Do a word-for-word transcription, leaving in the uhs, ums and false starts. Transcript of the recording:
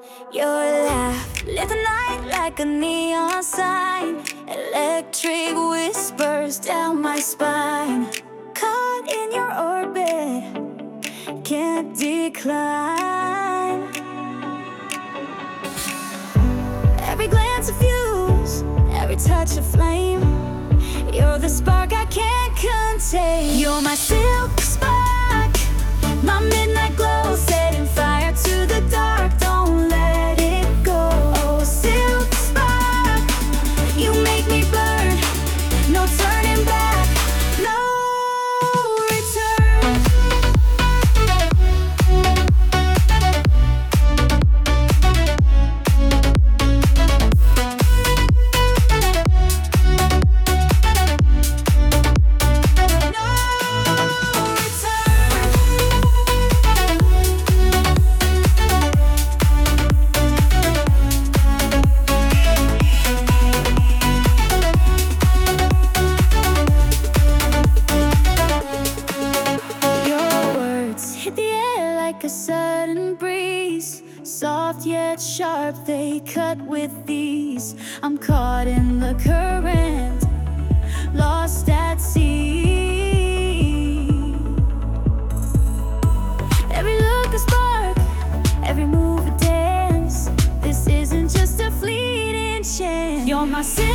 Your laugh lit the night like a neon sign. Electric whispers down my spine. Caught in your orbit, can't decline. Every glance a fuse, every touch a flame. You're the spark I can't contain. You're my silk spark, my midnight glow, setting fire to the dark. Don't let it go. Oh, silk spark, you make me burn. No turning back, no return. Hit the air like a sudden breeze, soft yet sharp, they cut with ease. I'm caught in the current, lost at sea. Every look a spark, every move a dance. This isn't just a fleeting chance. You're my